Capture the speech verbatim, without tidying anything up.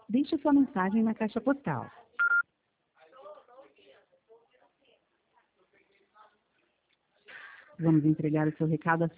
Deixe sua mensagem na caixa postal. Vamos entregar o seu recado